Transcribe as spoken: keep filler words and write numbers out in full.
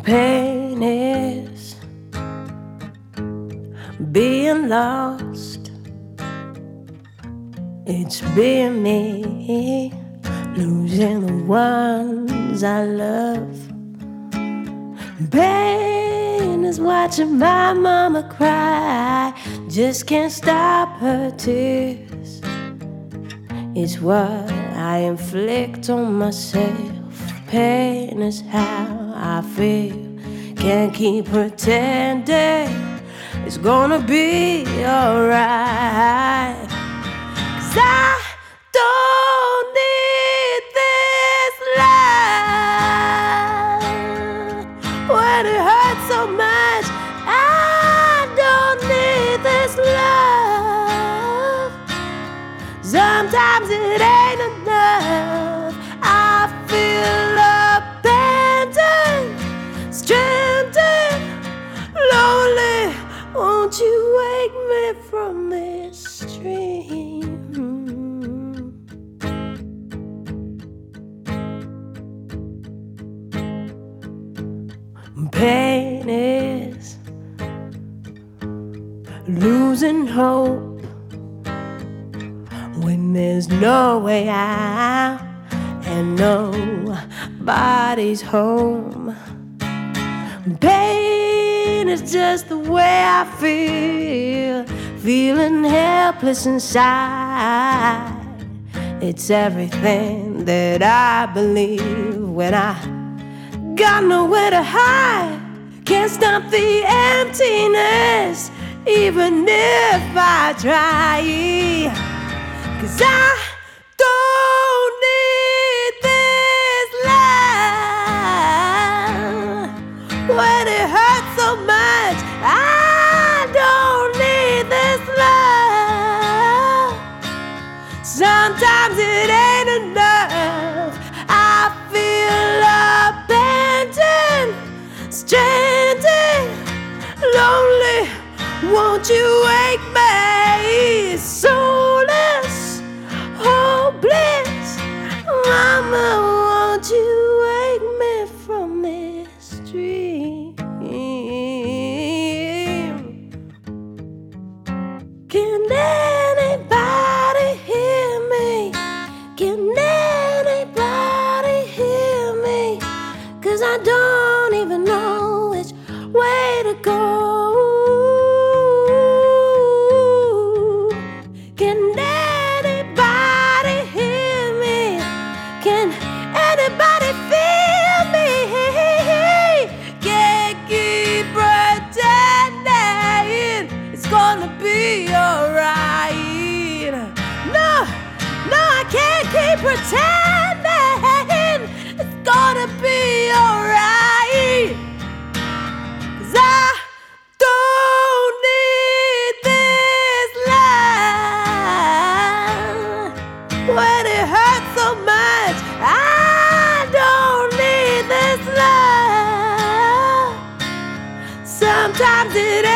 Pain is being lost. It's been me losing the ones I love. Pain is watching my mama cry. Just can't stop her tears. It's what I inflict on myself. Pain is how I feel. Can't keep pretending it's gonna be alright. 'Cause I don't need this life. When it hurts so much, I don't need this love. Sometimes it ain't enough. I feel abandoned, stranded, lonely. Won't you wake me from this dream? Pain is losing hope when there's no way out and nobody's home. Pain is just the way I feel, feeling helpless inside. It's everything that I believe when I got nowhere to hide. Can't stop the emptiness, even if I try. 'Cause I don't need this life. When it hurts so much, I don't need this love. Sometimes it ain't enough. I feel abandoned, stranded, lonely. Won't you wake me? Soulless, hopeless. Mama, won't you wake me from this dream? Can anybody hear me? Can anybody hear me? 'Cause I don't even know which way to go. Can anybody hear me? Can anybody feel me? Can't keep pretending it's gonna be alright. No, no, I can't keep pretending it's gonna be alright. 'Cause I don't need this life. When it hurts so much, I don't need this love. Sometimes it